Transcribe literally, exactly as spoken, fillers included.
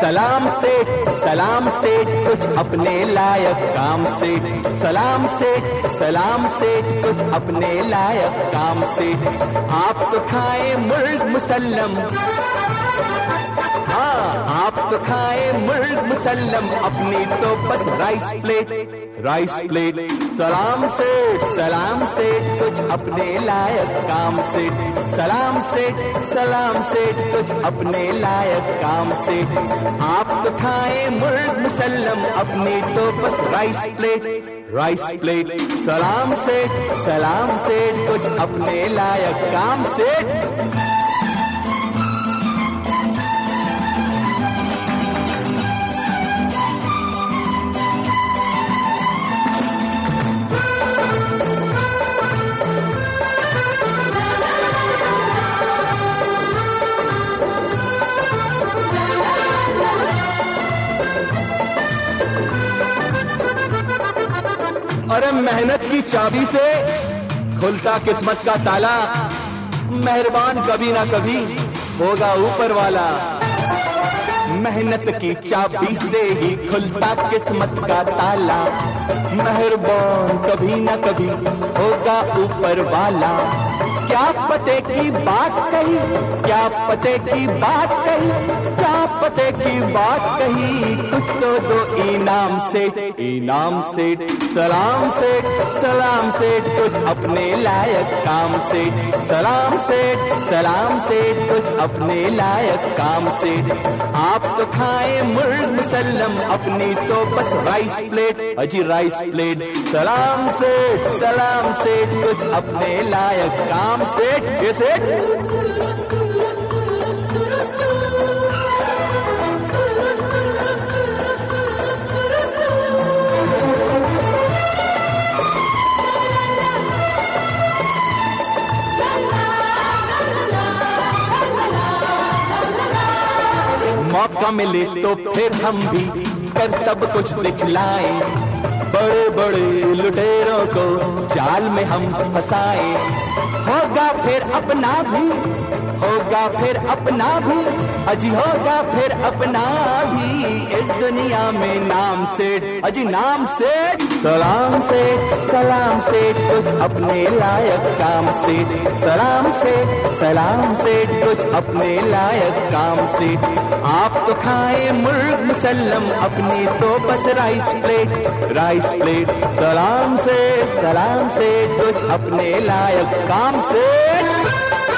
सलाम से सलाम से कुछ अपने लायक काम से, सलाम से सलाम से कुछ अपने लायक काम से। आप तो खाए मुर्ग मुसल्लम, हाँ आप तो खाए मुर्ग मुसल्लम, अपनी तो बस राइस प्लेट राइस प्लेट। सलाम से सलाम से कुछ अपने लायक काम से, सलाम से सलाम से कुछ अपने लायक काम से। आप तो खाए मुर्ग मुसल्लम, अपनी तो बस राइस प्लेट राइस प्लेट। सलाम से सलाम से कुछ अपने लायक काम से। अरे मेहनत की चाबी से खुलता किस्मत का ताला, मेहरबान कभी ना कभी होगा ऊपर वाला। मेहनत की चाबी से ही खुलता किस्मत का ताला, मेहरबान कभी ना कभी होगा ऊपर वाला। क्या पते की बात कही, क्या पते की बात कही, क्या पते की बात कही, कुछ तो दो इनाम से इनाम से। सलाम से सलाम से कुछ अपने लायक काम से, सलाम से सलाम से कुछ अपने लायक काम से। आप तो खाए मुर्ग मुसल्लम, अपनी तो बस राइस प्लेट अजी राइस प्लेट। सलाम से सलाम से कुछ अपने लायक काम से। ये से मौका मिले तो फिर हम भी कर सब कुछ दिखलाएं, बड़े बड़े लुटेरों को जाल में हम फंसाएं। होगा फिर अपना भी, होगा फिर अपना भी, अजी होगा फिर अपना भी इस दुनिया में नाम से अजी नाम से। सलाम से सलाम से कुछ अपने लायक काम से, सलाम से सलाम से कुछ अपने लायक काम से। आप तो खाए मुर्ग मुसल्लम, अपनी तो बस राइस प्लेट राइस प्लेट। सलाम से सलाम से कुछ अपने लायक काम से।